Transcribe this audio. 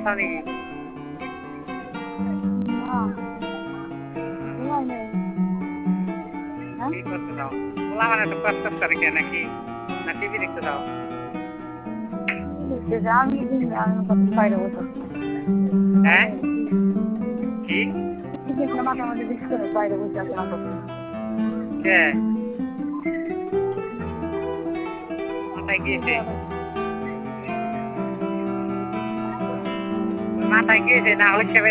নাকি? না, ঘুমাই নাই। হ্যাঁ? কি করতে দাও? পোলা মানে তো কষ্ট করে কে নাকি? না টিভি দেখতে দাও? দেখতেছে, আমি আমি বাইরে বসে আছি। হ্যাঁ? বাইরে কি? মাথার মধ্যে বিষ করে বাইরে বসে আছে নাটক। কে? মাথায় গিয়েছে? মাথায় গিয়েছে না হচ্ছে